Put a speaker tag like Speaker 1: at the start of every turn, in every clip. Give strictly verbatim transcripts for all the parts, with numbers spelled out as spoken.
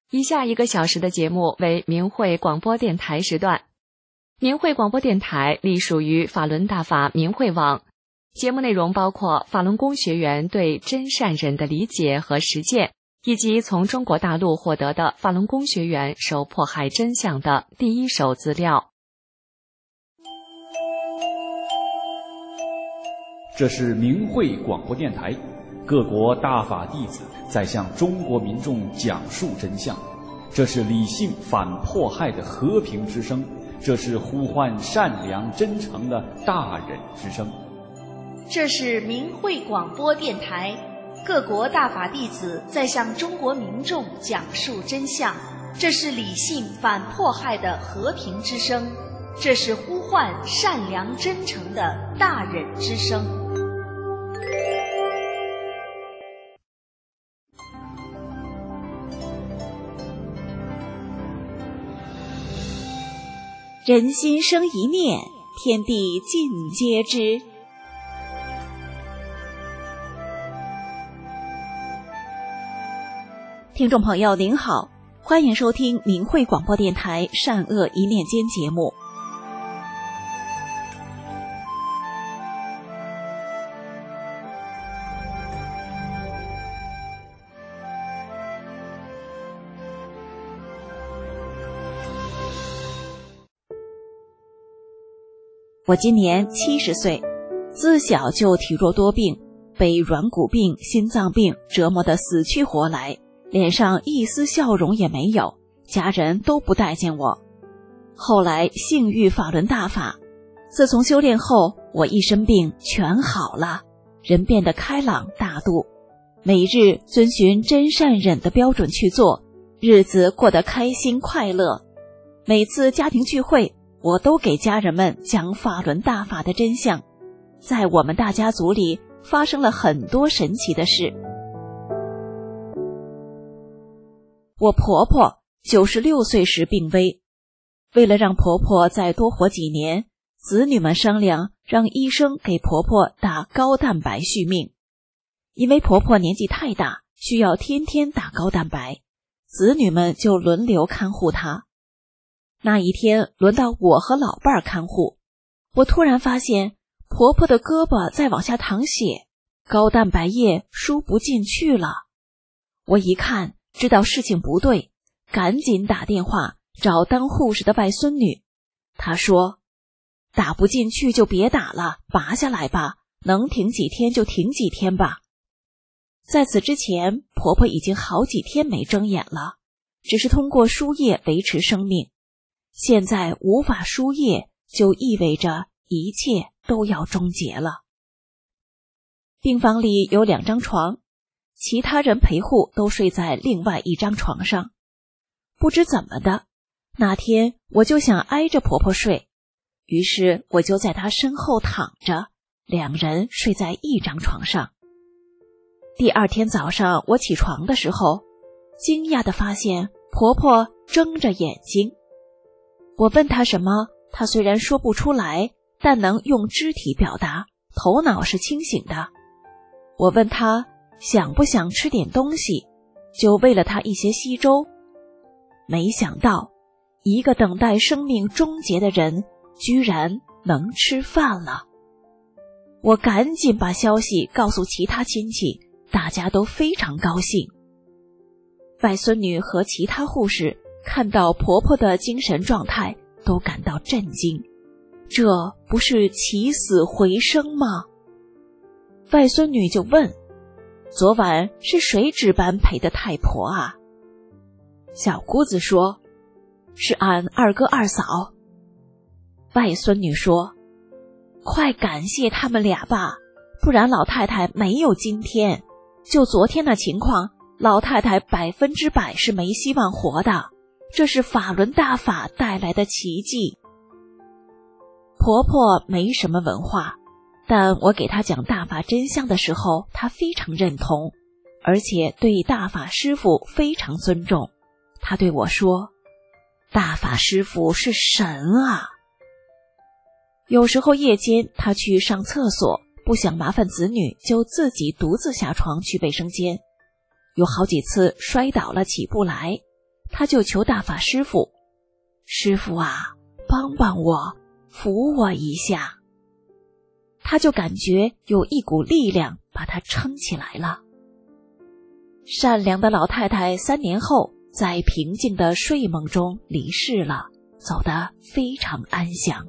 Speaker 1: 以下一个小时的节目为明慧广播电台时段。明慧广播电台隶属于法轮大法明慧网，节目内容包括法轮功学员对真善忍的理解和实践，以及从中国大陆获得的法轮功学员受迫害真相的第一手资料。
Speaker 2: 这是明慧广播电台，各国大法弟子在向中国民众讲述真相，这是理性反迫害的和平之声，这是呼唤善良真诚的大忍之声。
Speaker 3: 这是明慧广播电台，各国大法弟子在向中国民众讲述真相，这是理性反迫害的和平之声，这是呼唤善良真诚的大忍之声。
Speaker 4: 人心生一念，天地尽皆知。听众朋友您好，欢迎收听明慧广播电台善恶一念间节目。我今年七十岁，自小就体弱多病，被软骨病、心脏病折磨得死去活来，脸上一丝笑容也没有，家人都不待见我。后来幸遇法轮大法，自从修炼后，我一身病全好了，人变得开朗大度，每日遵循真善忍的标准去做，日子过得开心快乐。每次家庭聚会，我都给家人们讲法轮大法的真相，在我们大家族里发生了很多神奇的事。我婆婆九十六岁时病危，为了让婆婆再多活几年，子女们商量让医生给婆婆打高蛋白续命。因为婆婆年纪太大，需要天天打高蛋白，子女们就轮流看护她。那一天轮到我和老伴儿看护，我突然发现婆婆的胳膊在往下淌血，高蛋白液输不进去了。我一看知道事情不对，赶紧打电话找当护士的外孙女。她说，打不进去就别打了，拔下来吧，能停几天就停几天吧。在此之前，婆婆已经好几天没睁眼了，只是通过输液维持生命。现在无法输液，就意味着一切都要终结了。病房里有两张床，其他人陪护都睡在另外一张床上。不知怎么的，那天我就想挨着婆婆睡，于是我就在她身后躺着，两人睡在一张床上。第二天早上我起床的时候，惊讶地发现婆婆睁着眼睛。我问她什么，她虽然说不出来，但能用肢体表达，头脑是清醒的。我问她想不想吃点东西，就喂了她一些稀粥。没想到，一个等待生命终结的人，居然能吃饭了。我赶紧把消息告诉其他亲戚，大家都非常高兴。外孙女和其他护士看到婆婆的精神状态，都感到震惊，这不是起死回生吗？外孙女就问，昨晚是谁值班陪的太婆啊？小姑子说，是俺二哥二嫂。外孙女说，快感谢他们俩吧，不然老太太没有今天。就昨天的情况，老太太百分之百是没希望活的，这是法轮大法带来的奇迹。婆婆没什么文化，但我给她讲大法真相的时候，她非常认同，而且对大法师父非常尊重。她对我说，大法师父是神啊。有时候夜间她去上厕所，不想麻烦子女，就自己独自下床去卫生间。有好几次摔倒了起不来， 他就求大法师父：师父啊，帮帮我，扶我一下。他就感觉有一股力量把他撑起来了。善良的老太太三年后在平静的睡梦中离世了，走得非常安详。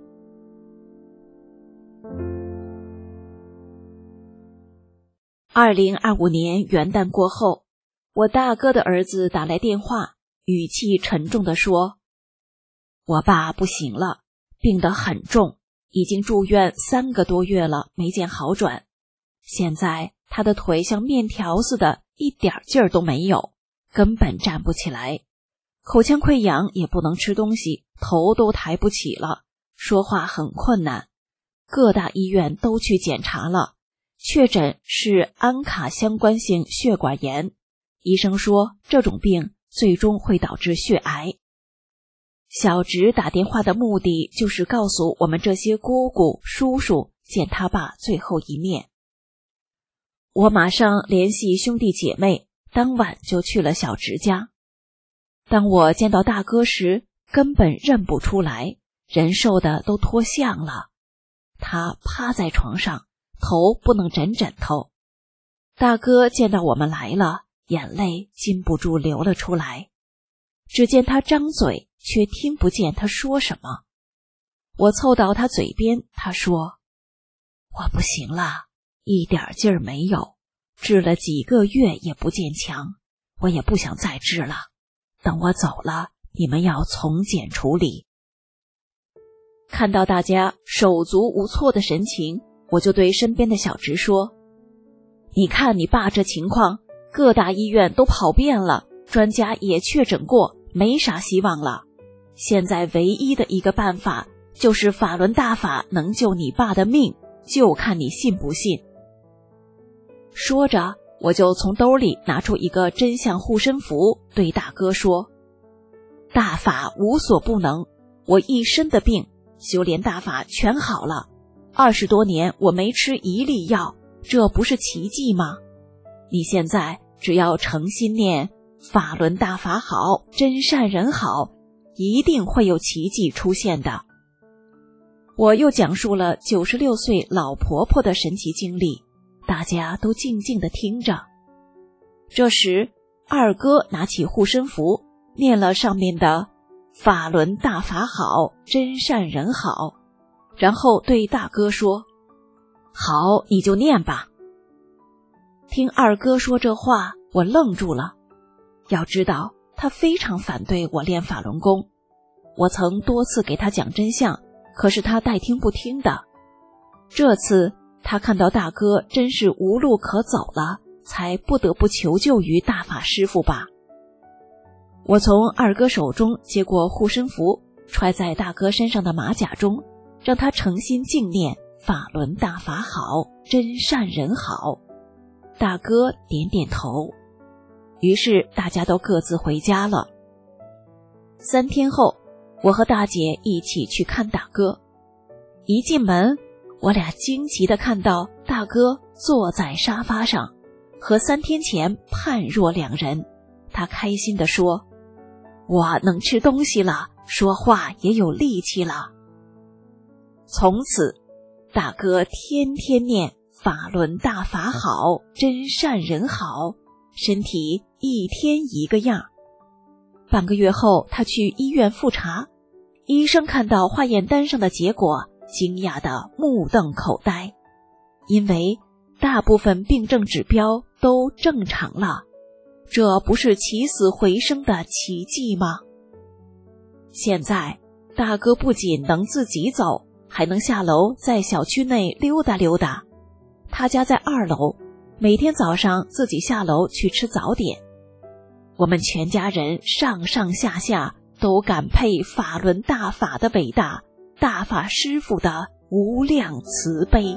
Speaker 4: 二零二五年元旦过后，我大哥的儿子打来电话，语气沉重地说：我爸不行了，病得很重，已经住院三个多月了，没见好转。现在他的腿像面条似的，一点劲儿都没有，根本站不起来，口腔溃疡也不能吃东西，头都抬不起了，说话很困难。各大医院都去检查了，确诊是安卡相关性血管炎，医生说这种病最终会导致血癌。小侄打电话的目的就是告诉我们这些姑姑叔叔见他爸最后一面。我马上联系兄弟姐妹，当晚就去了小侄家。当我见到大哥时，根本认不出来，人瘦的都脱相了。他趴在床上，头不能枕枕头。大哥见到我们来了，眼泪禁不住流了出来。只见他张嘴，却听不见他说什么。我凑到他嘴边，他说：我不行了，一点劲儿没有，治了几个月也不见强，我也不想再治了。等我走了，你们要从简处理。看到大家手足无措的神情，我就对身边的小侄说：你看你爸这情况，各大医院都跑遍了，专家也确诊过，没啥希望了。现在唯一的一个办法就是法轮大法能救你爸的命，就看你信不信。说着，我就从兜里拿出一个真相护身符，对大哥说：大法无所不能，我一身的病修炼大法全好了，二十多年我没吃一粒药，这不是奇迹吗？你现在只要诚心念法轮大法好，真善人好，一定会有奇迹出现的。我又讲述了九十六岁老婆婆的神奇经历，大家都静静地听着。这时二哥拿起护身符，念了上面的法轮大法好，真善人好，然后对大哥说：好，你就念吧。听二哥说这话，我愣住了。要知道他非常反对我练法轮功，我曾多次给他讲真相，可是他代听不听的。这次他看到大哥真是无路可走了，才不得不求救于大法师父吧。我从二哥手中接过护身符，揣在大哥身上的马甲中，让他诚心敬念法轮大法好，真善人好。大哥点点头。于是大家都各自回家了。三天后，我和大姐一起去看大哥。一进门，我俩惊奇地看到大哥坐在沙发上，和三天前判若两人。他开心地说：我能吃东西了，说话也有力气了。从此，大哥天天念法轮大法好，真善人好，身体一天一个样。半个月后，他去医院复查，医生看到化验单上的结果，惊讶得目瞪口呆，因为大部分病症指标都正常了。这不是起死回生的奇迹吗？现在大哥不仅能自己走，还能下楼在小区内溜达溜达。他家在二楼，每天早上自己下楼去吃早点。我们全家人上上下下都感佩法轮大法的伟大，大法师父的无量慈悲。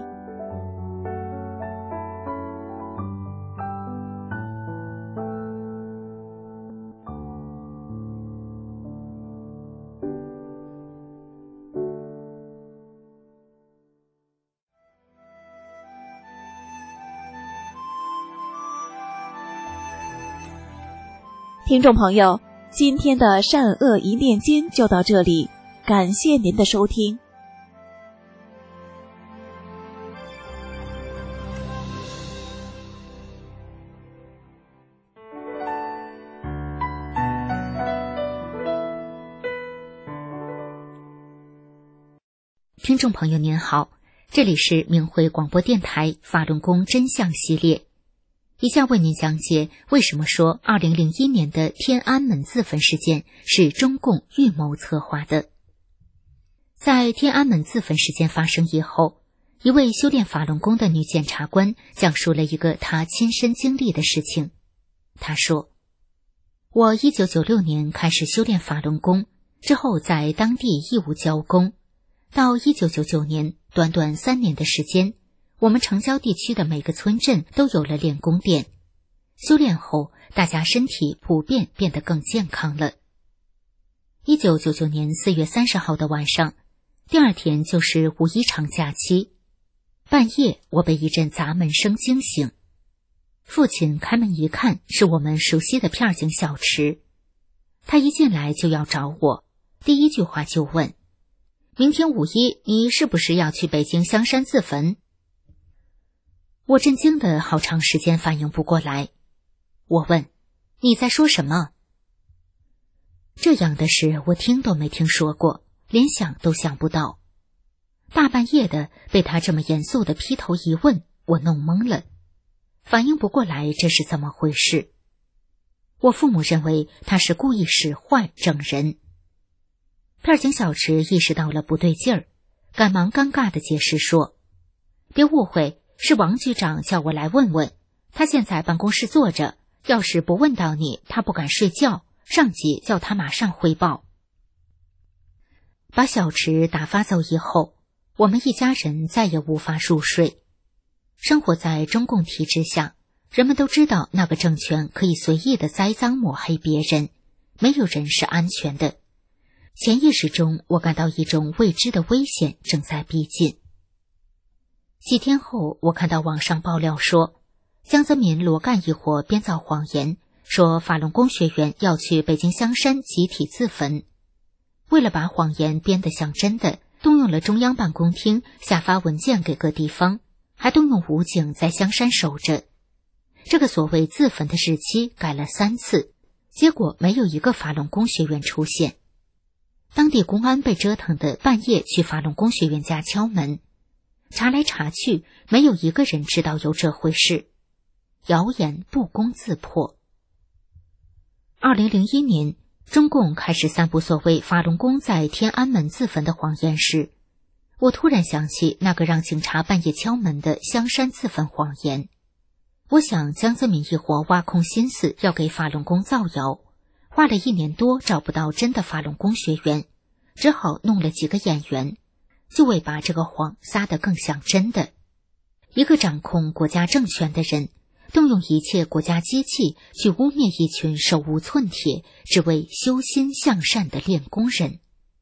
Speaker 4: 听众朋友， 今天的善恶一念间就到这里，感谢您的收听。
Speaker 5: 听众朋友您好，这里是明慧广播电台法轮功真相系列，以下为您讲解为什么说二零零一年的天安门自焚事件是中共预谋策划的。在天安门自焚事件发生以后，一位修炼法轮功的女检察官讲述了一个她亲身经历的事情。她说，我一九九六年开始修炼法轮功，之后在当地义务教功，到一九九九年，短短三年的时间，我们城郊地区的每个村镇都有了练功店。修炼后，大家身体普遍变得更健康了。一九九九年四月三十号的晚上，第二天就是五一长假期。半夜，我被一阵砸门声惊醒。父亲开门一看，是我们熟悉的片警小池。他一进来就要找我，第一句话就问，明天五一，你是不是要去北京香山自焚？我震惊的好长时间反应不过来。我问，你在说什么？这样的事我听都没听说过，连想都想不到。大半夜的被他这么严肃的劈头一问，我弄懵了，反应不过来这是怎么回事。我父母认为他是故意使坏整人。片警小池意识到了不对劲儿，赶忙尴尬地解释说，别误会，是王局长叫我来问问，他现在办公室坐着，要是不问到你，他不敢睡觉，上级叫他马上汇报。把小池打发走以后，我们一家人再也无法入睡。生活在中共体制下，人们都知道那个政权可以随意地栽赃抹黑别人，没有人是安全的。潜意识中，我感到一种未知的危险正在逼近。几天后，我看到网上爆料说，江泽民、罗干一伙编造谎言，说法轮功学员要去北京香山集体自焚。为了把谎言编得像真的，动用了中央办公厅下发文件给各地方，还动用武警在香山守着。这个所谓自焚的日期改了三次，结果没有一个法轮功学员出现。当地公安被折腾的半夜去法轮功学员家敲门，查来查去，没有一个人知道有这回事。谣言不攻自破。二零零一年，中共开始散布所谓法轮功在天安门自焚的谎言时，我突然想起那个让警察半夜敲门的香山自焚谎言。我想江泽民一伙挖空心思要给法轮功造谣，花了一年多找不到真的法轮功学员，只好弄了几个演员，就为把这个谎撒得更像真的。一个掌控国家政权的人，动用一切国家机器去污蔑一群手无寸铁、只为修心向善的练功人。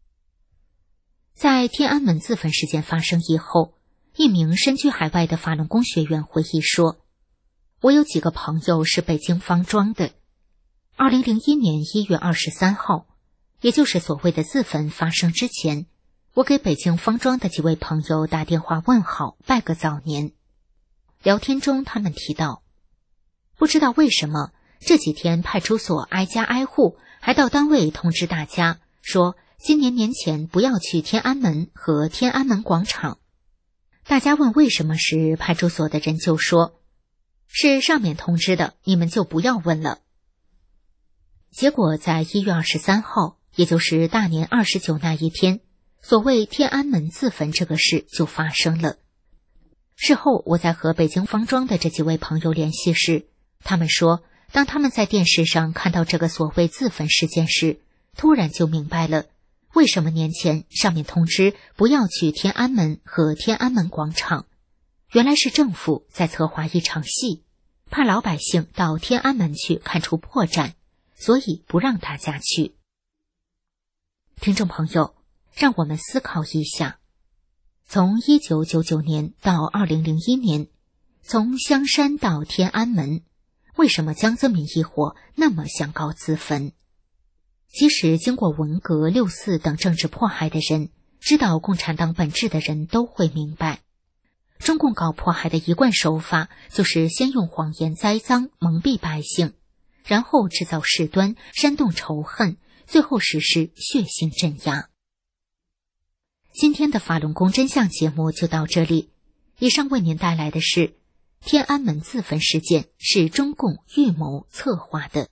Speaker 5: 在天安门自焚事件发生以后，一名身居海外的法轮功学员回忆说，我有几个朋友是北京方庄的。二零零一年一月二十三号，也就是所谓的自焚发生之前，我给北京方庄的几位朋友打电话问好，拜个早年。聊天中他们提到，不知道为什么这几天派出所挨家挨户，还到单位通知大家说今年年前不要去天安门和天安门广场。大家问为什么时，派出所的人就说，是上面通知的，你们就不要问了。结果在一月二十三号，也就是大年二十九那一天，所谓天安门自焚这个事就发生了。事后我在和北京方庄的这几位朋友联系时，他们说，当他们在电视上看到这个所谓自焚事件时，突然就明白了，为什么年前上面通知不要去天安门和天安门广场。原来是政府在策划一场戏，怕老百姓到天安门去看出破绽，所以不让大家去。听众朋友，让我们思考一下，从一九九九年到二零零一年，从香山到天安门，为什么江泽民一伙那么想搞自焚？ 即使经过文革、六四等政治迫害的人，知道共产党本质的人都会明白，中共搞迫害的一贯手法就是先用谎言栽赃蒙蔽百姓，然后制造事端，煽动仇恨，最后实施血腥镇压。今天的法轮功真相节目就到这里，以上为您带来的是天安门自焚事件是中共预谋策划的。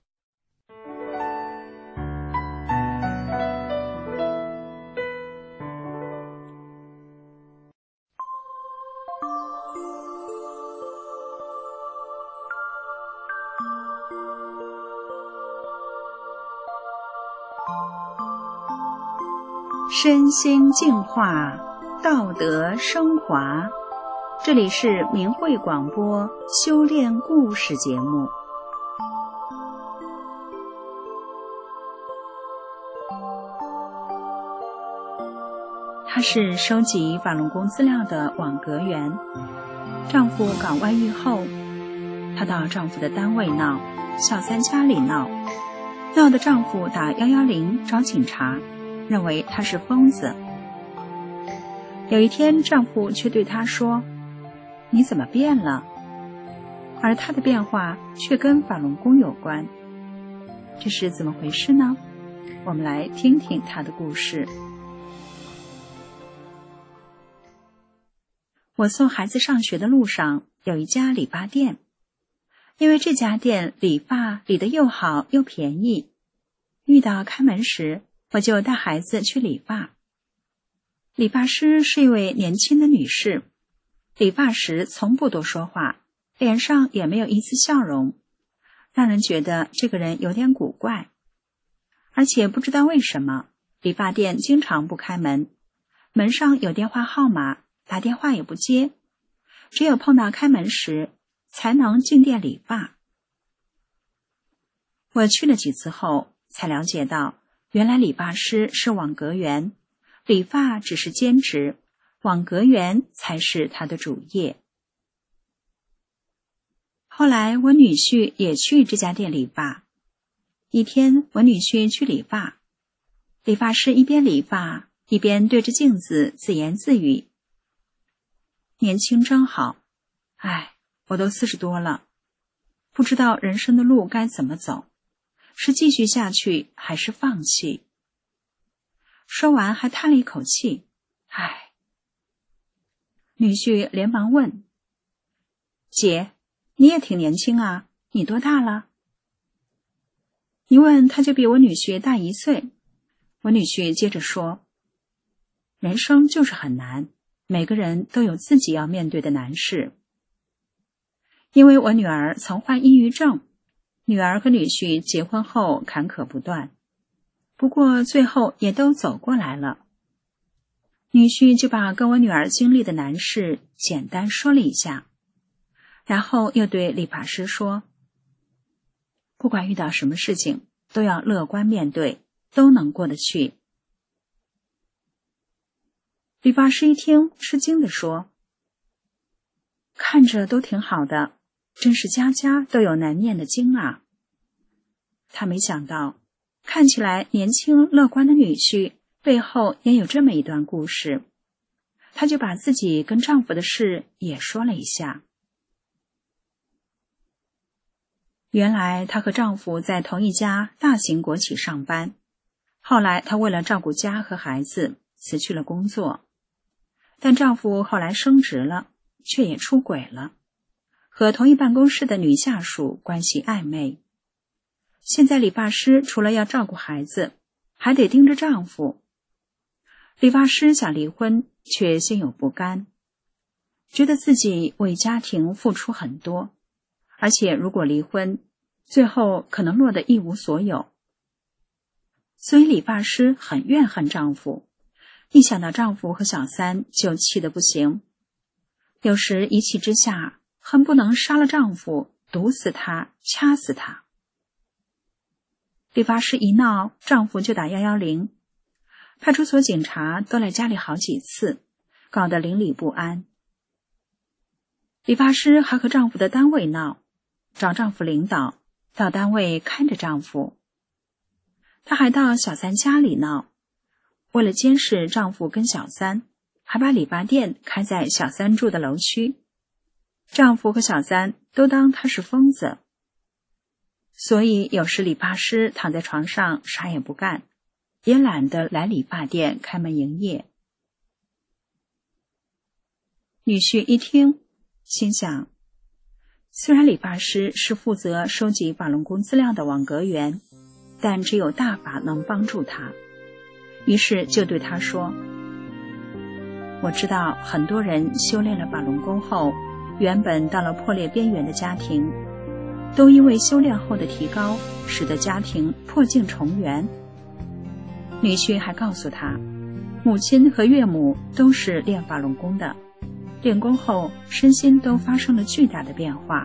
Speaker 6: 身心净化，道德升华。这里是明慧广播修炼故事节目。她是收集法轮功资料的网格员。丈夫搞外遇后，她到丈夫的单位闹，小三家里闹，闹得丈夫打一一零找警察，认为她是疯子。有一天，丈夫却对她说：“你怎么变了？”而她的变化却跟法轮功有关，这是怎么回事呢？我们来听听她的故事。我送孩子上学的路上有一家理发店，因为这家店理发理得又好又便宜，遇到开门时，我就带孩子去理发。理发师是一位年轻的女士，理发时从不多说话，脸上也没有一丝笑容，让人觉得这个人有点古怪。而且不知道为什么，理发店经常不开门，门上有电话号码，打电话也不接，只有碰到开门时才能进店理发。我去了几次后，才了解到原来理发师是网格员，理发只是兼职，网格员才是他的主业。后来我女婿也去这家店理发。一天，我女婿去理发，理发师一边理发一边对着镜子自言自语：“年轻真好，唉，我都四十多了，不知道人生的路该怎么走，是继续下去还是放弃。”说完还叹了一口气，唉。女婿连忙问：“姐，你也挺年轻啊，你多大了？”一问他就比我女婿大一岁。我女婿接着说：“人生就是很难，每个人都有自己要面对的难事。因为我女儿曾患抑郁症，女儿和女婿结婚后坎坷不断，不过最后也都走过来了。”女婿就把跟我女儿经历的难事简单说了一下，然后又对理发师说：“不管遇到什么事情，都要乐观面对，都能过得去。”理发师一听，吃惊地说：“看着都挺好的，真是家家都有难念的经啊。”他没想到，看起来年轻乐观的女婿背后也有这么一段故事，他就把自己跟丈夫的事也说了一下。原来她和丈夫在同一家大型国企上班，后来她为了照顾家和孩子辞去了工作，但丈夫后来升职了，却也出轨了，和同一办公室的女下属关系暧昧。现在理发师除了要照顾孩子，还得盯着丈夫。理发师想离婚，却心有不甘，觉得自己为家庭付出很多，而且如果离婚，最后可能落得一无所有。所以理发师很怨恨丈夫，一想到丈夫和小三就气得不行，有时一气之下恨不能杀了丈夫，毒死他，掐死他。理发师一闹，丈夫就打一一零，派出所警察都来家里好几次，搞得邻里不安。理发师还和丈夫的单位闹，找丈夫领导，到单位看着丈夫。 她还到小三家里闹，为了监视丈夫跟小三，还把理发店开在小三住的楼区。丈夫和小三都当她是疯子，所以有时理发师躺在床上啥也不干，也懒得来理发店开门营业。女婿一听，心想，虽然理发师是负责收集法轮功资料的网格员，但只有大法能帮助他，于是就对他说，我知道很多人修炼了法轮功后，原本到了破裂边缘的家庭，都因为修炼后的提高，使得家庭破镜重圆。女婿还告诉他，母亲和岳母都是练法轮功的，练功后身心都发生了巨大的变化。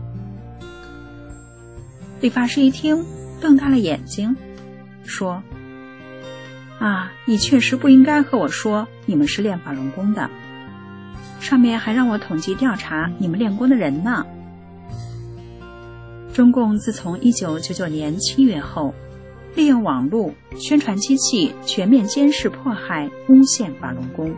Speaker 6: 理发师一听，瞪大了眼睛，说，啊，你确实不应该和我说你们是练法轮功的，上面还让我统计调查你们练功的人呢。中共自从一九九九年七月后，利用网络宣传机器全面监视迫害诬陷法轮功。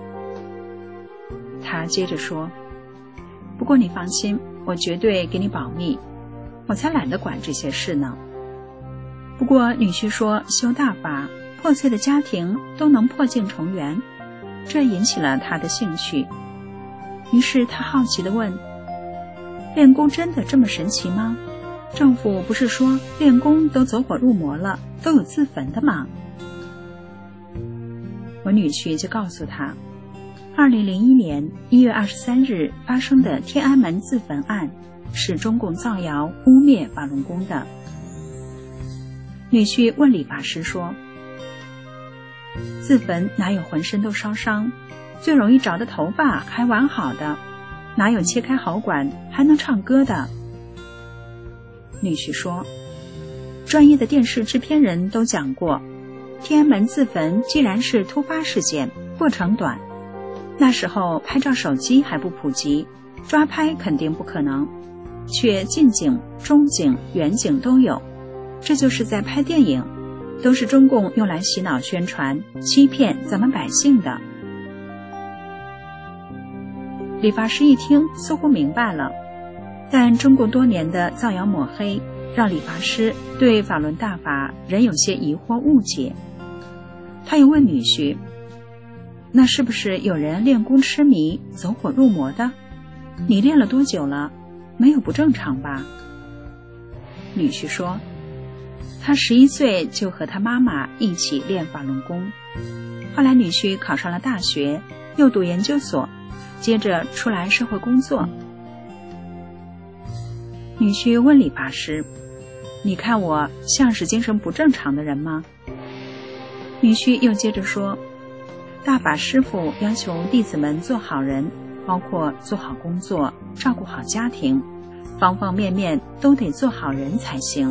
Speaker 6: 他接着说，不过你放心，我绝对给你保密，我才懒得管这些事呢。不过女婿说修大法，破碎的家庭都能破镜重圆，这引起了他的兴趣。于是他好奇地问，练功真的这么神奇吗？政府不是说练功都走火入魔了，都有自焚的吗？我女婿就告诉他，二零零一年一月二十三日发生的天安门自焚案是中共造谣污蔑法轮功的。女婿问理发师说，自焚哪有浑身都烧伤，最容易着的头发还完好的，哪有切开喉管还能唱歌的？女婿说，专业的电视制片人都讲过，天安门自焚既然是突发事件，过程短，那时候拍照手机还不普及，抓拍肯定不可能，却近景、中景、远景都有，这就是在拍电影，都是中共用来洗脑宣传，欺骗咱们百姓的。理发师一听似乎明白了，但中共多年的造谣抹黑，让理发师对法轮大法仍有些疑惑误解。他又问女婿，那是不是有人练功痴迷，走火入魔的？你练了多久了？没有不正常吧？女婿说，他十一岁就和他妈妈一起练法轮功，后来女婿考上了大学，又读研究所，接着出来社会工作。女婿问理发师，你看我像是精神不正常的人吗？女婿又接着说，大法师父要求弟子们做好人，包括做好工作，照顾好家庭，方方面面都得做好人才行。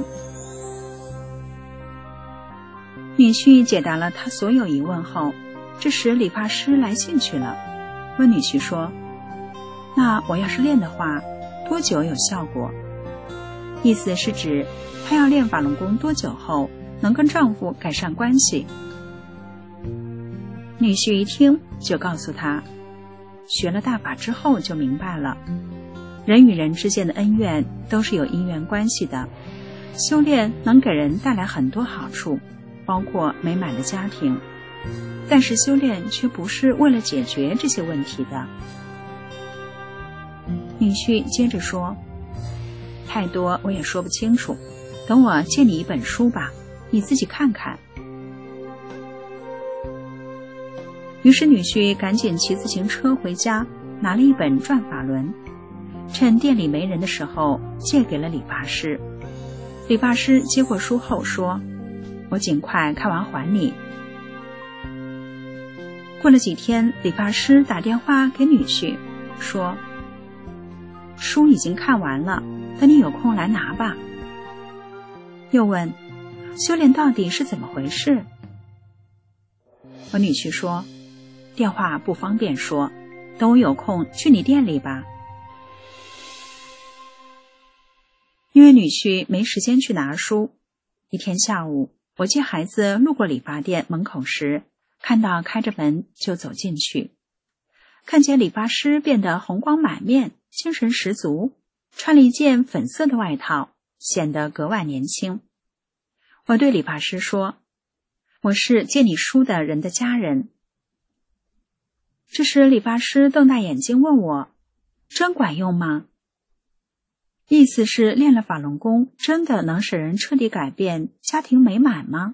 Speaker 6: 女婿解答了他所有疑问后，这时理发师来兴趣了，问女婿说，那我要是练的话，多久有效果？意思是指她要练法轮功多久后能跟丈夫改善关系。女婿一听就告诉他，学了大法之后就明白了，人与人之间的恩怨都是有因缘关系的，修炼能给人带来很多好处，包括美满的家庭，但是修炼却不是为了解决这些问题的。女婿接着说，太多我也说不清楚，等我借你一本书吧，你自己看看。于是女婿赶紧骑自行车回家，拿了一本转法轮，趁店里没人的时候借给了理发师。理发师接过书后说，我尽快看完还你。过了几天，理发师打电话给女婿说，书已经看完了，等你有空来拿吧。又问，修炼到底是怎么回事？我女婿说，电话不方便说，等我有空去你店里吧。因为女婿没时间去拿书，一天下午， 我接孩子路过理发店门口时，看到开着门就走进去，看见理发师变得红光满面，精神十足，穿了一件粉色的外套，显得格外年轻。我对理发师说，我是借你书的人的家人。这时理发师瞪大眼睛问我，真管用吗？意思是练了法轮功真的能使人彻底改变，家庭美满吗？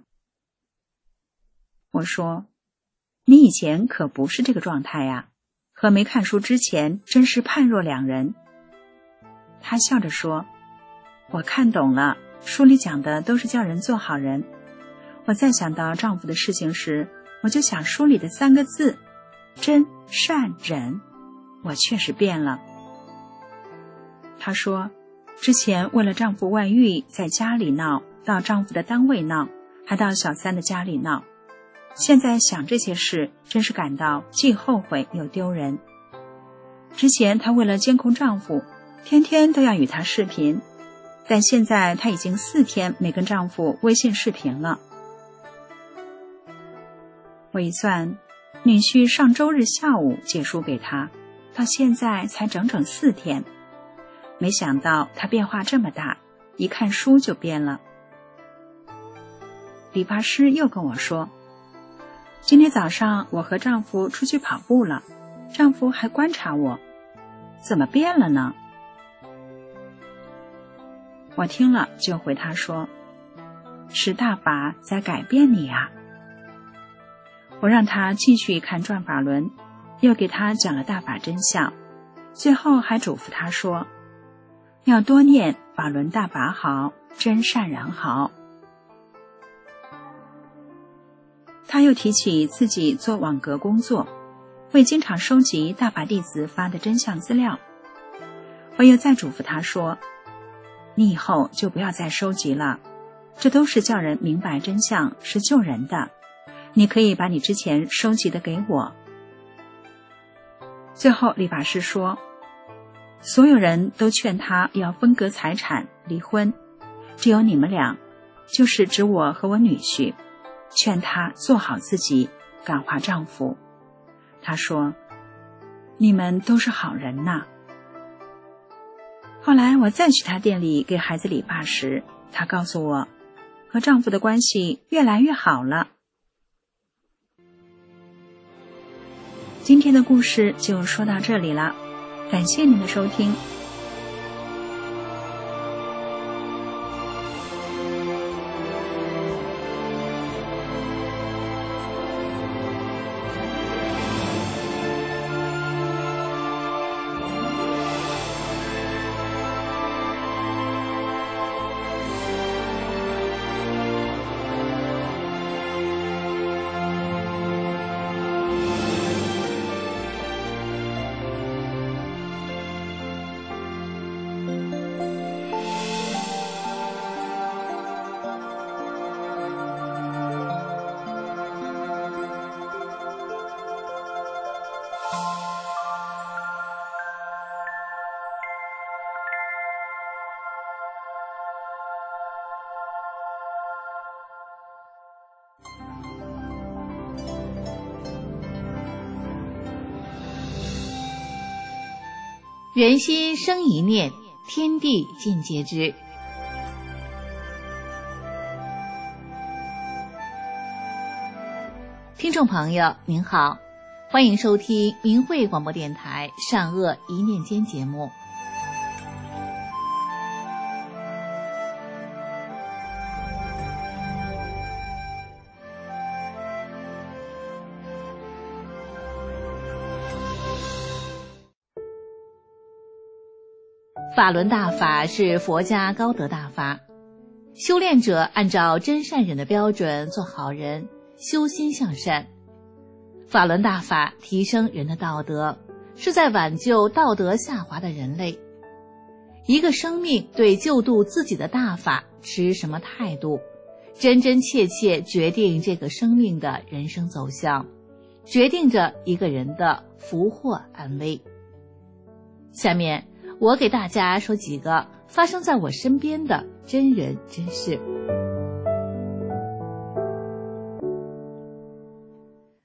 Speaker 6: 我说，你以前可不是这个状态呀，和没看书之前真是判若两人。他笑着说，我看懂了，书里讲的都是叫人做好人。我再想到丈夫的事情时，我就想书里的三个字，真善忍，我确实变了。她说，之前为了丈夫外遇，在家里闹，到丈夫的单位闹，还到小三的家里闹。现在想这些事，真是感到既后悔又丢人。之前她为了监控丈夫，天天都要与他视频，但现在她已经四天没跟丈夫微信视频了。我一算，女婿上周日下午借书给他，到现在才整整四天。没想到他变化这么大，一看书就变了。理发师又跟我说，今天早上我和丈夫出去跑步了，丈夫还观察我，怎么变了呢？我听了就回他说，是大法在改变你啊。我让他继续看转法轮，又给他讲了大法真相，最后还嘱咐他说，要多念法轮大法好，真善人好。他又提起自己做网格工作，会经常收集大法弟子发的真相资料。我又再嘱咐他说，你以后就不要再收集了，这都是叫人明白真相，是救人的，你可以把你之前收集的给我。最后理发师说，所有人都劝他要分割财产，离婚，只有你们俩，就是指我和我女婿，劝他做好自己，感化丈夫。他说，你们都是好人呐。后来我再去他店里给孩子理发时，他告诉我，和丈夫的关系越来越好了。今天的故事就说到这里了，感谢您的收听。
Speaker 7: 人心生一念，天地尽皆知。听众朋友您好，欢迎收听明慧广播电台善恶一念间节目。法轮大法是佛家高德大法，修炼者按照真善忍的标准做好人，修心向善。法轮大法提升人的道德，是在挽救道德下滑的人类。一个生命对救度自己的大法持什么态度，真真切切决定这个生命的人生走向，决定着一个人的福祸安危。下面我给大家说几个发生在我身边的真人真事。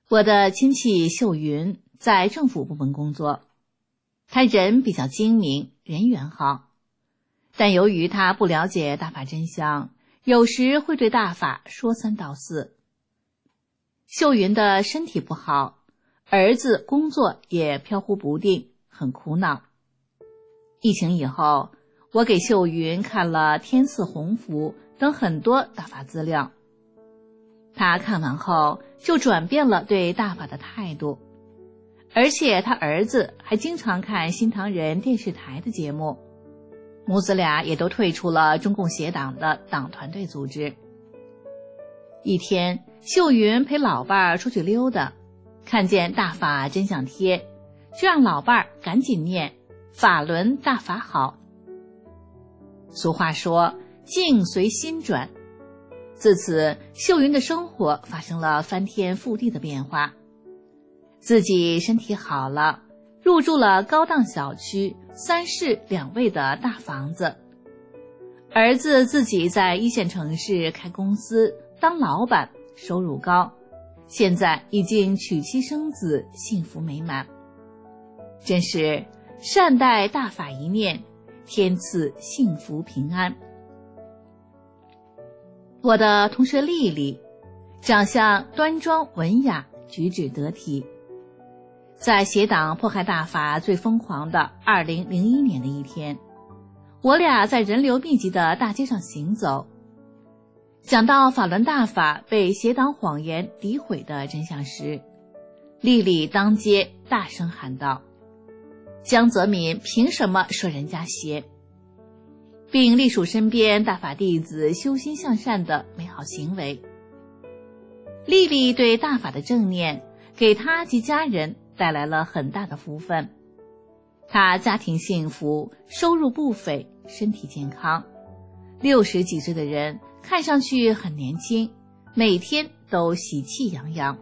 Speaker 7: 我的亲戚秀云在政府部门工作，他人比较精明，人缘好，但由于他不了解大法真相，有时会对大法说三道四。秀云的身体不好，儿子工作也飘忽不定，很苦恼。疫情以后，我给秀云看了《天赐鸿福》等很多大法资料，他看完后就转变了对大法的态度，而且他儿子还经常看新唐人电视台的节目，母子俩也都退出了中共协党的党团队组织。一天，秀云陪老伴儿出去溜达，看见大法真相贴，就让老伴儿赶紧念法轮大法好。俗话说境随心转，自此秀云的生活发生了翻天覆地的变化。自己身体好了，入住了高档小区三室两卫的大房子，儿子自己在一线城市开公司当老板，收入高，现在已经娶妻生子，幸福美满。真是善待大法一念，天赐幸福平安。我的同学丽丽，长相端庄文雅，举止得体。在协党迫害大法最疯狂的二零零一年的一天，我俩在人流密集的大街上行走，讲到法轮大法被协党谎言诋毁的真相时，丽丽当街大声喊道：江泽民凭什么说人家邪？并隶属身边大法弟子修心向善的美好行为。丽丽对大法的正念给她及家人带来了很大的福分，她家庭幸福，收入不菲，身体健康，六十几岁的人看上去很年轻，每天都喜气洋洋。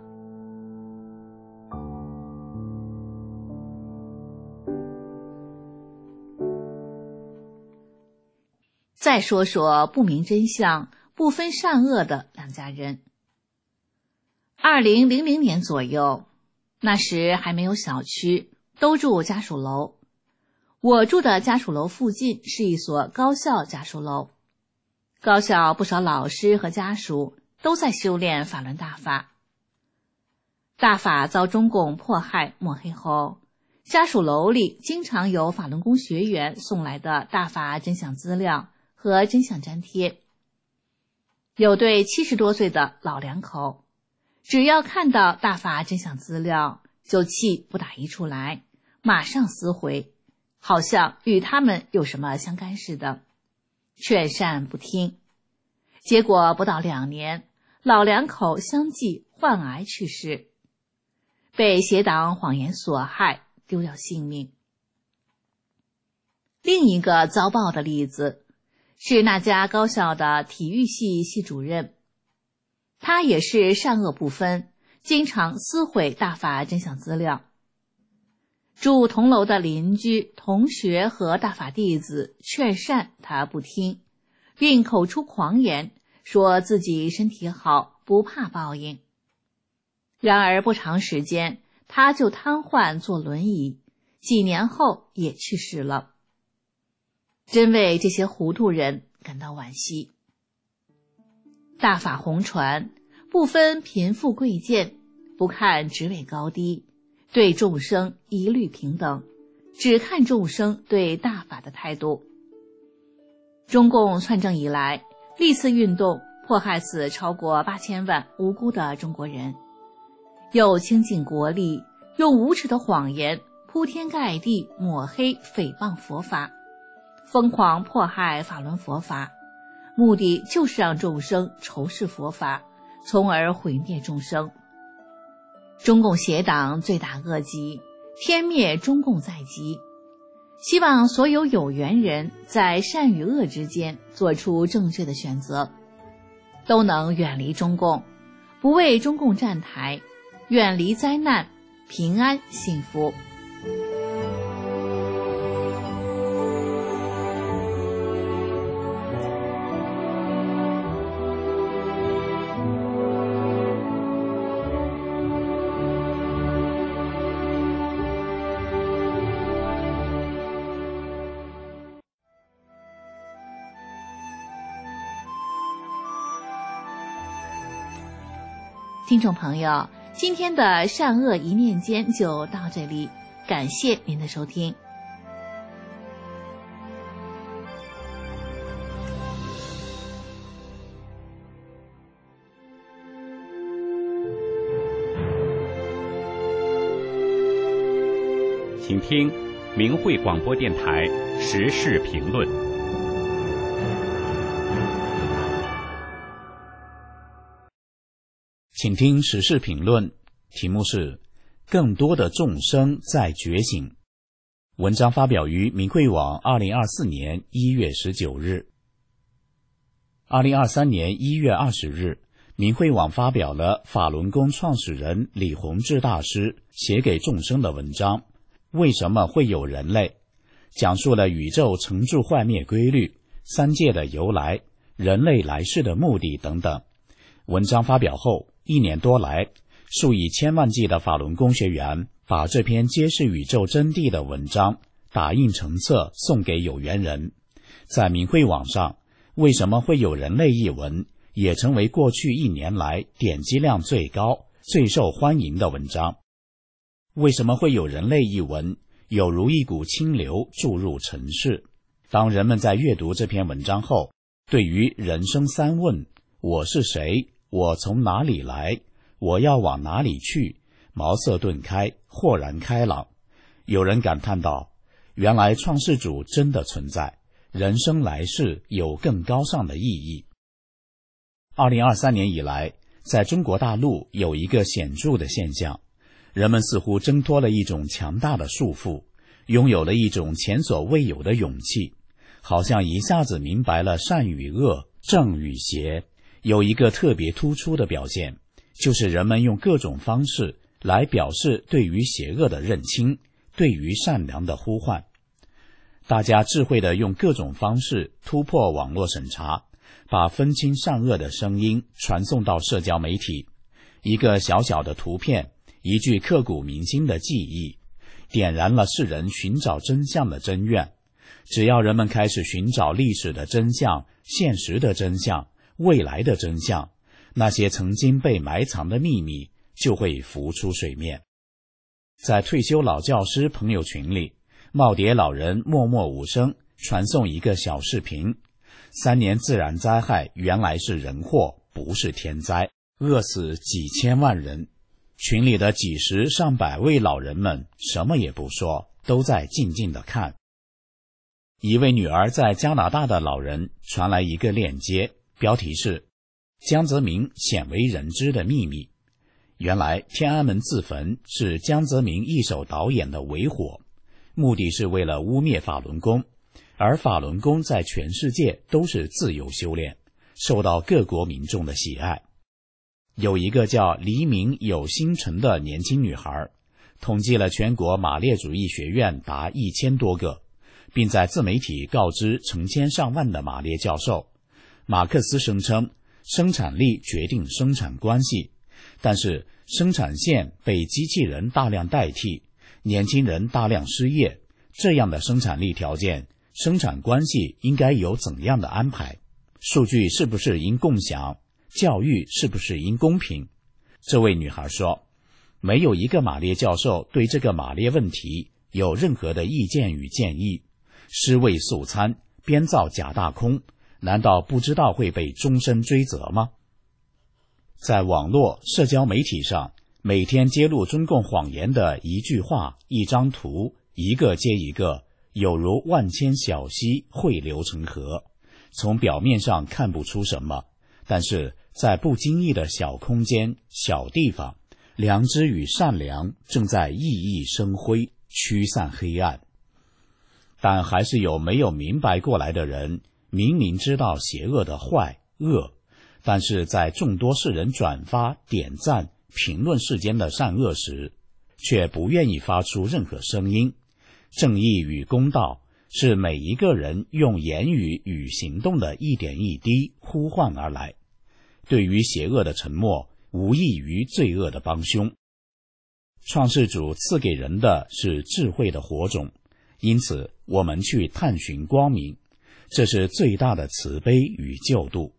Speaker 7: 再说说不明真相、不分善恶的两家人。二零零零年左右，那时还没有小区，都住家属楼。我住的家属楼附近是一所高校家属楼，高校不少老师和家属都在修炼法轮大法。大法遭中共迫害抹黑后，家属楼里经常有法轮功学员送来的大法真相资料和真相粘贴。有对七十多岁的老两口，只要看到大法真相资料，就气不打一处来，马上撕毁，好像与他们有什么相干似的，劝善不听。结果不到两年，老两口相继患癌去世，被协党谎言所害，丢掉性命。另一个遭报的例子是那家高校的体育系系主任，他也是善恶不分，经常撕毁大法真相资料。住同楼的邻居、同学和大法弟子劝善他不听，并口出狂言，说自己身体好，不怕报应。然而不长时间，他就瘫痪坐轮椅，几年后也去世了。真为这些糊涂人感到惋惜。大法红传，不分贫富贵贱，不看职位高低，对众生一律平等，只看众生对大法的态度。中共篡政以来，历次运动迫害死超过八千万无辜的中国人，又倾尽国力，用无耻的谎言铺天盖地抹黑诽谤佛法，疯狂迫害法轮佛法，目的就是让众生仇视佛法，从而毁灭众生。中共协党罪大恶极，天灭中共在即。希望所有有缘人在善与恶之间做出正确的选择，都能远离中共，不为中共站台，远离灾难，平安幸福。 听众朋友，今天的善恶一念间就到这里，感谢您的收听。
Speaker 8: 请听明慧广播电台时事评论。
Speaker 9: 请听时事评论，题目是更多的众生在觉醒。文章发表于明慧网二零二四年一月十九日。二零二三年一月二十日，明慧网发表了法轮功创始人李洪志大师写给众生的文章《为什么会有人类》，讲述了宇宙成住坏灭规律、三界的由来、人类来世的目的等等。文章发表后一年多来，数以千万计的法轮功学员把这篇揭示宇宙真谛的文章打印成册送给有缘人。在明慧网上，为什么会有人类一文也成为过去一年来点击量最高、最受欢迎的文章。为什么会有人类一文有如一股清流注入尘世？当人们在阅读这篇文章后，对于人生三问，我是谁？我从哪里来？我要往哪里去？茅塞顿开，豁然开朗。有人感叹道，原来创世主真的存在，人生来世有更高尚的意义。二零二三年以来，在中国大陆有一个显著的现象，人们似乎挣脱了一种强大的束缚，拥有了一种前所未有的勇气，好像一下子明白了善与恶、正与邪。有一个特别突出的表现，就是人们用各种方式来表示对于邪恶的认清，对于善良的呼唤。大家智慧地用各种方式突破网络审查，把分清善恶的声音传送到社交媒体。一个小小的图片，一句刻骨铭心的记忆，点燃了世人寻找真相的真愿。只要人们开始寻找历史的真相、现实的真相、未来的真相，那些曾经被埋藏的秘密就会浮出水面。在退休老教师朋友群里，耄耋老人默默无声传送一个小视频，三年自然灾害原来是人祸，不是天灾，饿死几千万人。群里的几十上百位老人们什么也不说，都在静静地看。一位女儿在加拿大的老人传来一个链接，标题是江泽民鲜为人知的秘密。原来天安门自焚是江泽民一手导演的伪火，目的是为了污蔑法轮功，而法轮功在全世界都是自由修炼，受到各国民众的喜爱。有一个叫黎明有星辰的年轻女孩，统计了全国马列主义学院达一千多个，并在自媒体告知成千上万的马列教授。马克思声称生产力决定生产关系，但是生产线被机器人大量代替，年轻人大量失业，这样的生产力条件，生产关系应该有怎样的安排？数据是不是应共享？教育是不是应公平？这位女孩说，没有一个马列教授对这个马列问题有任何的意见与建议。尸位素餐，编造假大空，难道不知道会被终身追责吗？在网络社交媒体上，每天揭露中共谎言的一句话、一张图，一个接一个，有如万千小溪汇流成河。从表面上看不出什么，但是在不经意的小空间、小地方，良知与善良正在熠熠生辉，驱散黑暗。但还是有没有明白过来的人，明明知道邪恶的坏恶，但是在众多世人转发、点赞、评论世间的善恶时，却不愿意发出任何声音。正义与公道是每一个人用言语与行动的一点一滴呼唤而来。对于邪恶的沉默，无异于罪恶的帮凶。创世主赐给人的是智慧的火种，因此我们去探寻光明，这是最大的慈悲与救度。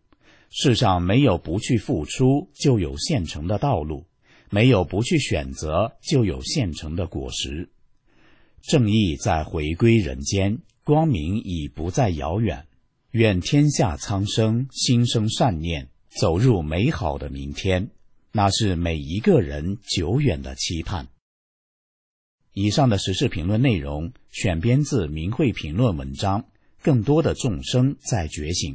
Speaker 9: 世上没有不去付出就有现成的道路，没有不去选择就有现成的果实。正义在回归人间，光明已不再遥远。愿天下苍生心生善念，走入美好的明天，那是每一个人久远的期盼。以上的时事评论内容选编自明慧评论文章，更多的众生在觉醒。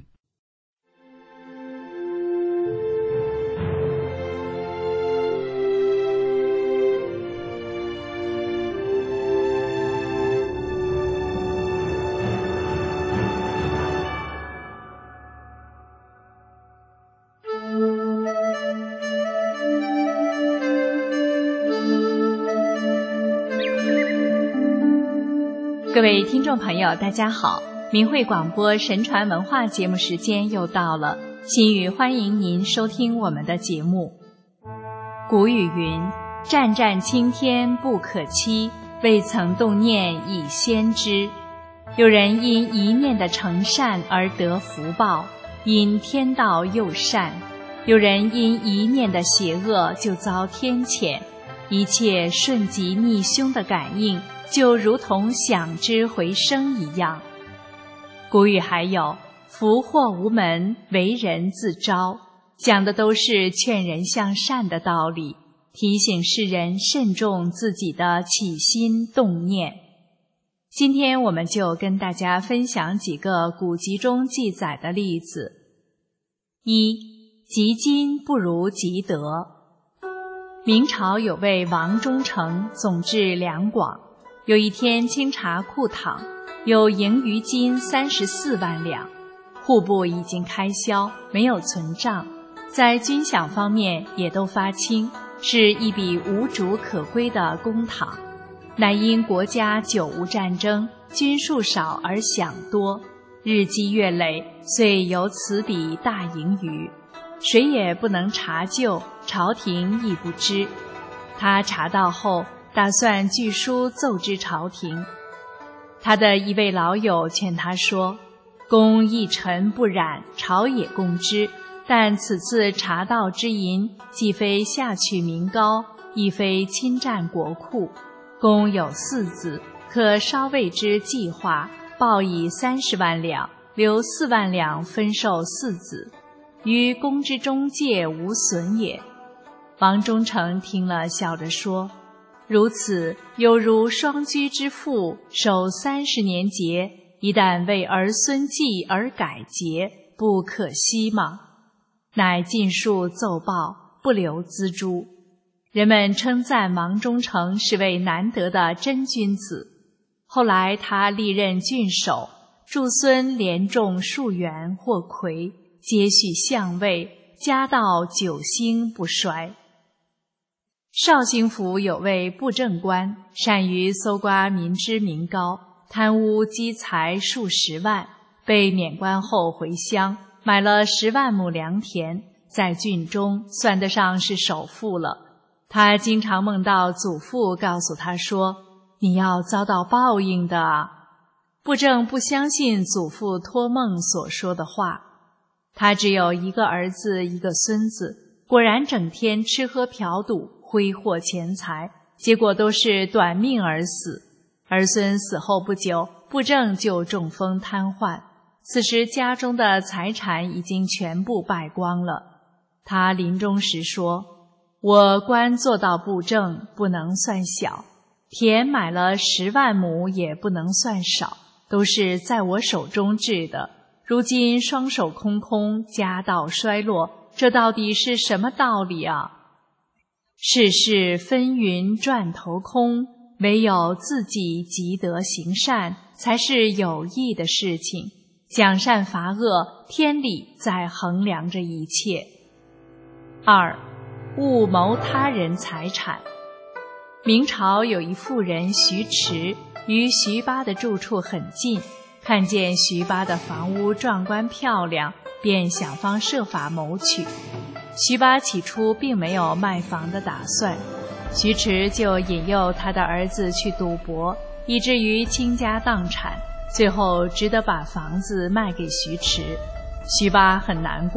Speaker 7: 各位听众朋友，大家好，明慧广播神传文化节目时间又到了，心语欢迎您收听我们的节目。古语云：湛湛青天不可欺，未曾动念已先知。有人因一念的诚善而得福报，因天道佑善；有人因一念的邪恶就遭天谴。一切顺吉逆凶的感应，就如同响之回声一样。古语还有福祸无门，为人自招，讲的都是劝人向善的道理，提醒世人慎重自己的起心动念。今天我们就跟大家分享几个古籍中记载的例子。一，积金不如积德。明朝有位王中丞，总治两广。有一天清查库堂，有盈余金三十四万两，户部已经开销，没有存账，在军饷方面也都发清，是一笔无主可归的公帑。乃因国家久无战争，军数少而饷多，日积月累，遂有此笔大盈余。谁也不能查究，朝廷亦不知。他查到后，打算据书奏知朝廷。他的一位老友劝他说：公一尘不染，朝野共知，但此次查到之银，既非下取民膏，亦非侵占国库。公有四子，可稍为之计划，报以三十万两，留四万两分授四子，于公之中介无损也。王中丞听了，笑着说：如此犹如双居之妇，守三十年节，一旦为儿孙祭而改节，不可惜吗？乃尽数奏报，不留锱铢。人们称赞王中丞是位难得的真君子。后来他历任郡守，庶孙连中数元或魁，接续相位，家道久兴不衰。绍兴府有位布政官，善于搜刮民脂民膏，贪污积财数十万，被免官后回乡，买了十万亩良田，在郡中算得上是首富了。他经常梦到祖父告诉他说：你要遭到报应的啊。布政不相信祖父托梦所说的话。他只有一个儿子一个孙子，果然整天吃喝嫖赌，挥霍钱财，结果都是短命而死。儿孙死后不久，布政就中风瘫痪，此时家中的财产已经全部败光了。他临终时说：我官做到布政，不能算小，田买了十万亩也不能算少，都是在我手中治的，如今双手空空，家道衰落，这到底是什么道理啊？世事纷纭转头空，唯有自己积德行善，才是有益的事情。奖善罚恶，天理在衡量着一切。二，勿谋他人财产。明朝有一妇人徐迟，与徐八的住处很近，看见徐八的房屋壮观漂亮，便想方设法谋取。徐八起初并没有卖房的打算，徐迟就引诱他的儿子去赌博，以至于倾家荡产，最后只得把房子卖给徐迟。徐八很难过，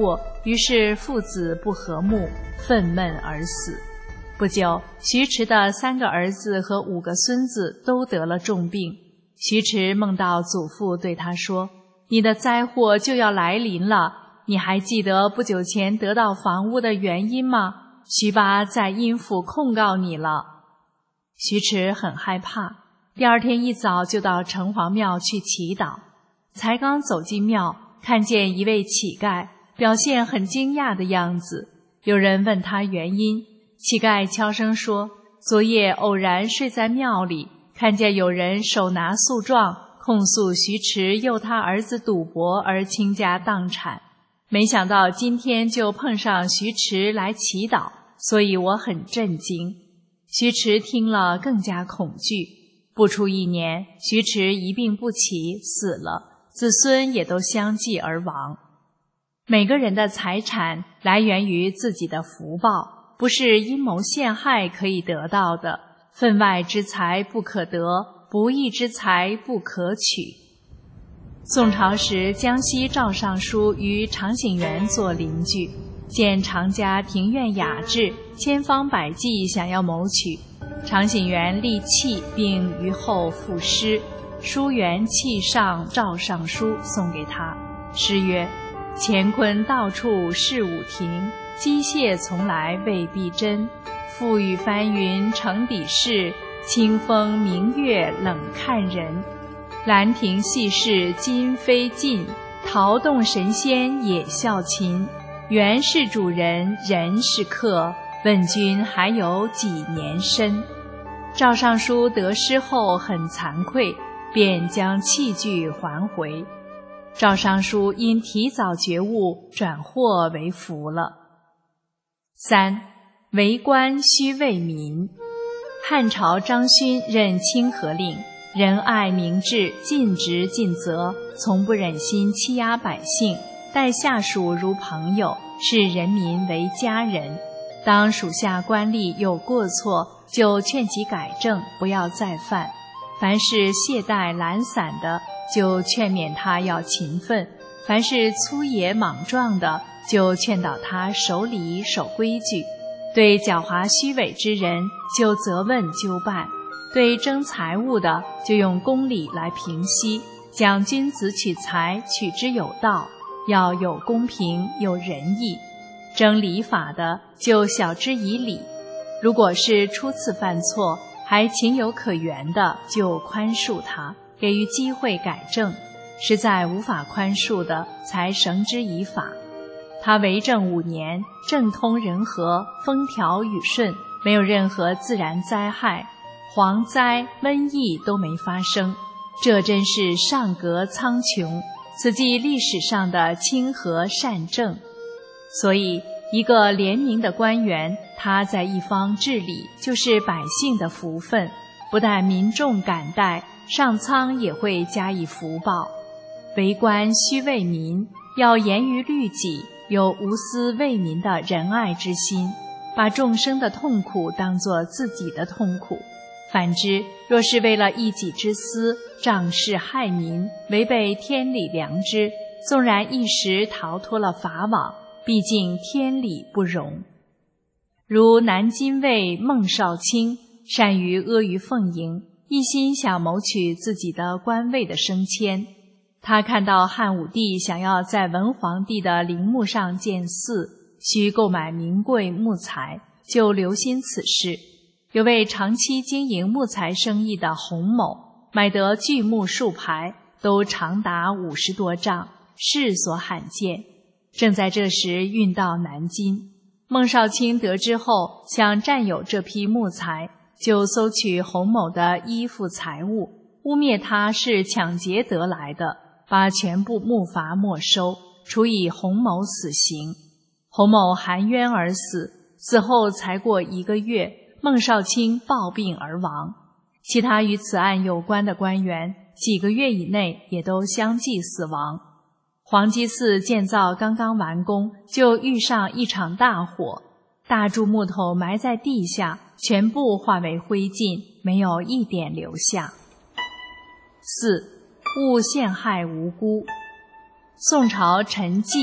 Speaker 7: 于是父子不和睦，愤懑而死。不久，徐迟的三个儿子和五个孙子都得了重病。徐迟梦到祖父对他说：“你的灾祸就要来临了，你还记得不久前得到房屋的原因吗？徐八在阴府控告你了。”徐迟很害怕，第二天一早就到城隍庙去祈祷。才刚走进庙，看见一位乞丐，表现很惊讶的样子。有人问他原因，乞丐悄声说：“昨夜偶然睡在庙里，看见有人手拿诉状，控诉徐迟诱他儿子赌博而倾家荡产。没想到今天就碰上徐迟来祈祷，所以我很震惊。”徐迟听了更加恐惧。不出一年，徐迟一病不起，死了。子孙也都相继而亡。每个人的财产来源于自己的福报，不是阴谋陷害可以得到的。分外之财不可得，不义之财不可取。宋朝时，江西赵尚书与常醒元做邻居，见常家庭院雅致，千方百计想要谋取。常醒元立契，并于后赋诗。书原契上赵尚书送给他，诗曰：“乾坤到处是五庭，机械从来未必真。覆雨翻云成底事，清风明月冷看人。兰亭细事今非尽，桃动神仙也笑琴。缘是主人，人是客，问君还有几年身？”赵尚书得诗后很惭愧，便将器具还回。赵尚书因提早觉悟，转祸为福了。三、为官须为民。汉朝张勋任清河令，仁爱明志，尽职尽责，从不忍心欺压百姓，待下属如朋友，视人民为家人。当属下官吏有过错，就劝其改正，不要再犯。凡是懈怠懒散的，就劝勉他要勤奋；凡是粗野莽撞的，就劝导他守礼守规矩。对狡猾虚伪之人，就责问纠办；对争财物的，就用公理来平息。讲君子取财，取之有道，要有公平有仁义。争礼法的，就晓之以理。如果是初次犯错，还情有可原的，就宽恕他，给予机会改正；实在无法宽恕的，才绳之以法。他为政五年，政通人和，风调雨顺，没有任何自然灾害，蝗灾、瘟疫都没发生。这真是上革苍穹，此即历史上的清和善政。所以一个廉明的官员，他在一方治理，就是百姓的福分，不但民众感戴，上苍也会加以福报。为官须为民，要严于律己，有无私为民的仁爱之心，把众生的痛苦当作自己的痛苦。反之，若是为了一己之私，仗势害民，违背天理良知，纵然一时逃脱了法网，毕竟天理不容。如南京尉孟少卿，善于阿谀奉迎，一心想谋取自己的官位的升迁。他看到汉武帝想要在文皇帝的陵墓上建寺，需购买名贵木材，就留心此事。有位长期经营木材生意的洪某，买得巨木数排，都长达五十多丈，世所罕见。正在这时运到南京，孟少卿得知后，想占有这批木材，就搜取洪某的衣服财物，污蔑他是抢劫得来的，把全部木筏没收，处以洪某死刑。洪某含冤而死，死后才过一个月，孟少卿暴病而亡。其他与此案有关的官员，几个月以内也都相继死亡。黄鸡寺建造刚刚完工，就遇上一场大火，大柱木头埋在地下，全部化为灰烬，没有一点留下。四、勿陷害无辜。宋朝陈纪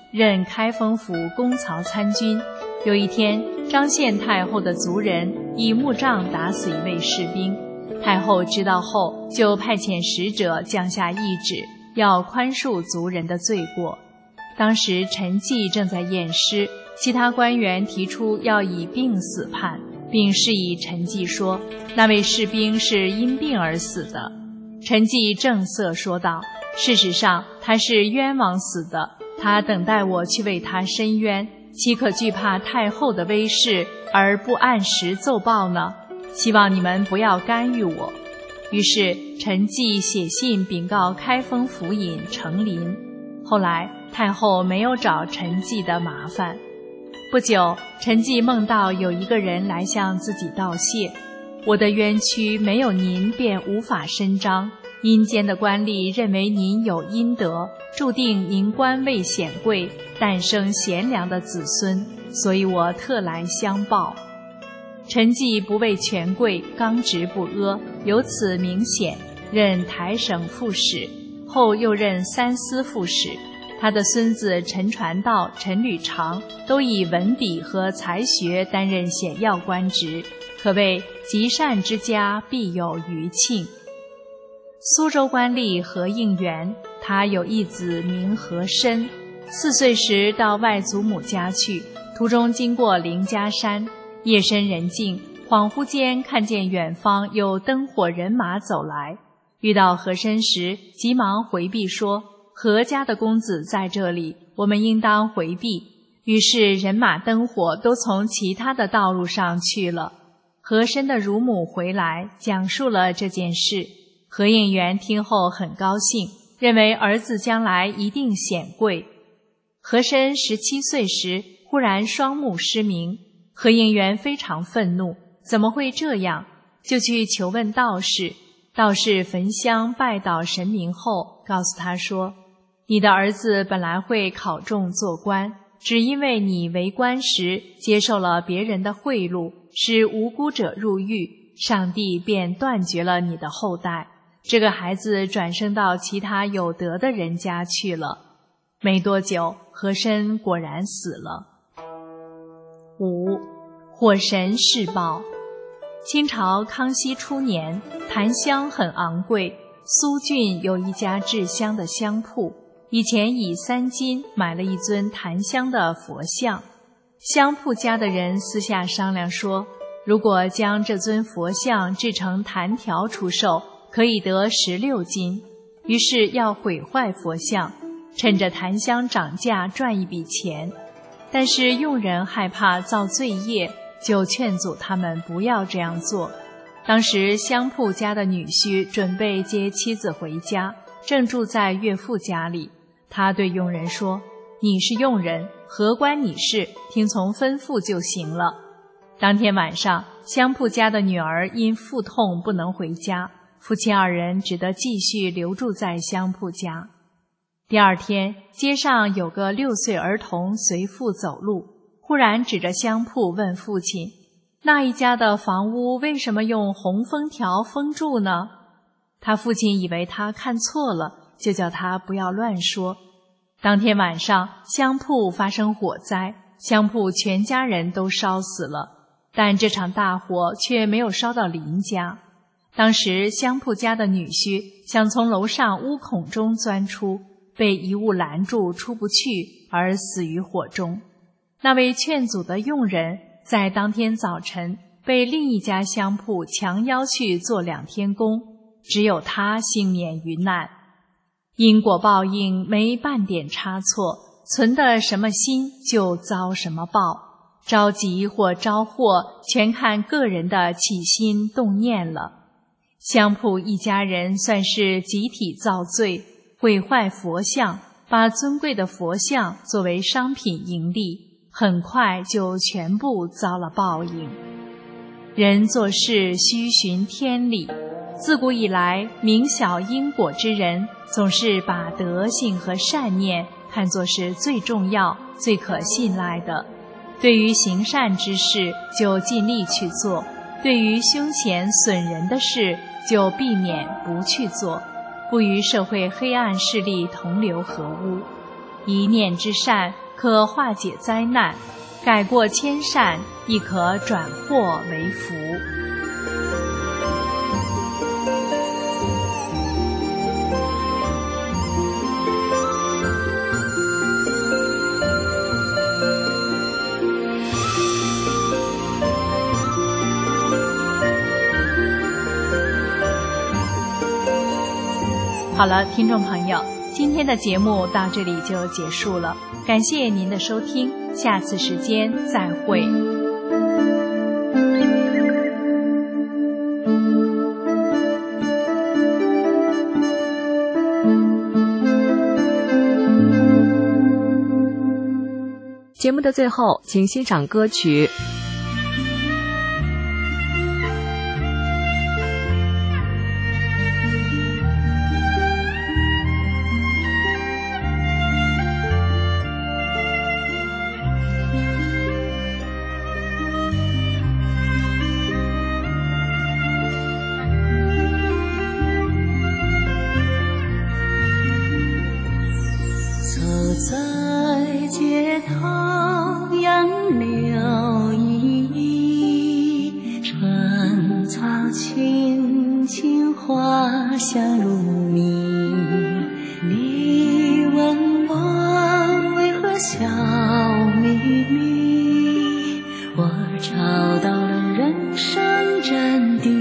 Speaker 7: 任开封府公曹参军。有一天，张献太后的族人以木杖打死一位士兵，太后知道后，就派遣使者降下懿旨，要宽恕族人的罪过。当时陈济正在验尸，其他官员提出要以病死判，并示意陈济说，那位士兵是因病而死的。陈济正色说道，事实上他是冤枉死的，他等待我去为他伸冤，岂可惧怕太后的威势而不按时奏报呢？希望你们不要干预我。于是陈济写信禀告开封府尹程琳。后来太后没有找陈济的麻烦。不久，陈济梦到有一个人来向自己道谢，我的冤屈没有您便无法伸张，阴间的官吏认为您有阴德，注定您官位显贵，诞生贤良的子孙，所以我特来相报。陈济不畏权贵，刚直不阿，由此明显，任台省副使，后又任三司副使。他的孙子陈传道、陈履常都以文笔和才学担任显要官职，可谓积善之家必有余庆。苏州官吏何应元，他有一子名和珅，四岁时到外祖母家去，途中经过凌家山，夜深人静，恍惚间看见远方有灯火人马走来，遇到和珅时，急忙回避说，何家的公子在这里，我们应当回避。于是人马灯火都从其他的道路上去了。和珅的乳母回来，讲述了这件事。何应元听后很高兴，认为儿子将来一定显贵。和珅十七岁时，忽然双目失明，何应元非常愤怒，怎么会这样？就去求问道士。道士焚香拜祷神明后，告诉他说，你的儿子本来会考中做官，只因为你为官时接受了别人的贿赂，使无辜者入狱，上帝便断绝了你的后代。这个孩子转生到其他有德的人家去了。没多久，和珅果然死了。五、火神试报。清朝康熙初年，檀香很昂贵，苏郡有一家制香的香铺，以前以三金买了一尊檀香的佛像。香铺家的人私下商量说，如果将这尊佛像制成檀条出售，可以得十六金。于是要毁坏佛像，趁着檀香涨价赚一笔钱。但是佣人害怕造罪业，就劝阻他们不要这样做。当时香铺家的女婿准备接妻子回家，正住在岳父家里。他对佣人说，你是佣人，何关你事，听从吩咐就行了。当天晚上，香铺家的女儿因腹痛不能回家，夫妻二人只得继续留住在香铺家。第二天，街上有个六岁儿童随父走路，忽然指着香铺问父亲，那一家的房屋为什么用红封条封住呢？他父亲以为他看错了，就叫他不要乱说。当天晚上，香铺发生火灾，香铺全家人都烧死了，但这场大火却没有烧到邻家。当时香铺家的女婿想从楼上屋孔中钻出，被一物拦住出不去，而死于火中。那位劝阻的佣人在当天早晨被另一家香铺强邀去做两天工，只有他幸免于难。因果报应没半点差错，存的什么心就遭什么报，着急或招祸全看个人的起心动念了。香铺一家人算是集体造罪，毁坏佛像，把尊贵的佛像作为商品盈利，很快就全部遭了报应。人做事须循天理，自古以来，明晓因果之人总是把德性和善念看作是最重要、最可信赖的。对于行善之事，就尽力去做；对于凶险损人的事，就避免不去做，不与社会黑暗势力同流合污。
Speaker 10: 一念之善可化解灾难，改过迁善亦可转祸为福。好了，听众朋友，今天的节目到这里就结束了，感谢您的收听，下次时间再会。
Speaker 1: 节目的最后，请欣赏歌曲
Speaker 11: 香如蜜，你问我为何笑眯眯，我找到了人生真谛。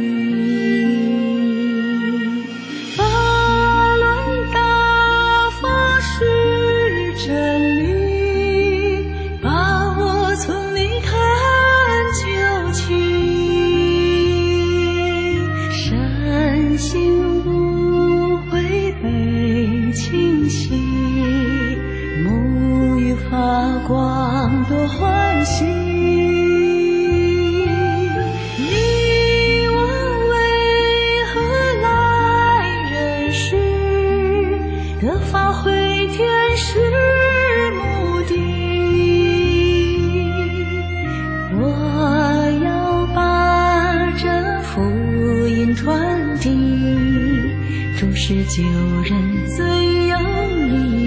Speaker 11: 法轮大法是真理，把我从泥潭救起，身心发光多欢喜，你问为何来人世，得发挥天使目的。我要把这福音传递，终是救人最有利。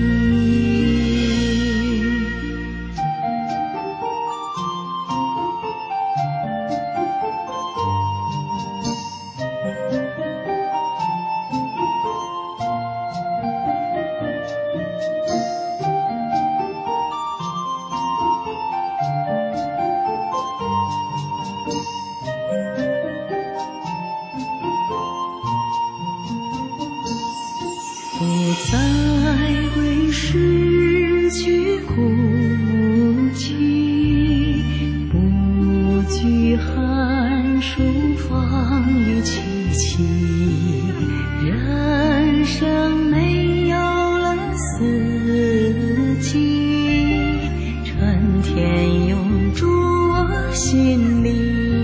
Speaker 11: 不再为失去哭泣，不惧寒暑风雨凄凄，人生没有了四季，春天永驻我心里。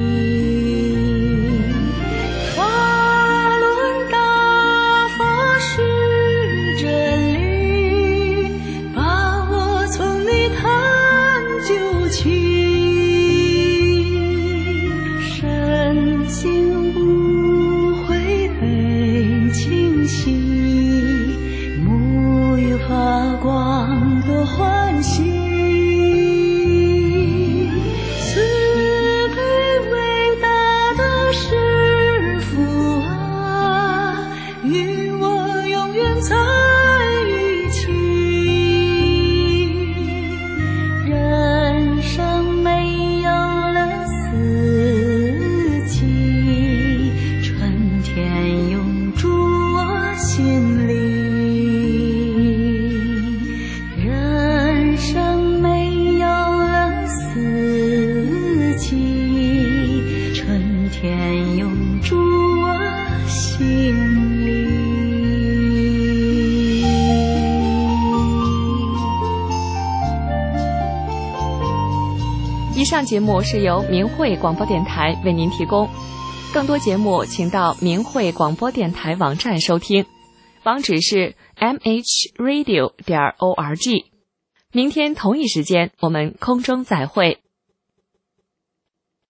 Speaker 1: 以上节目是由明慧广播电台为您提供，更多节目请到明慧广播电台网站收听，网址是 m h radio 点 org。明天同一时间我们空中再会。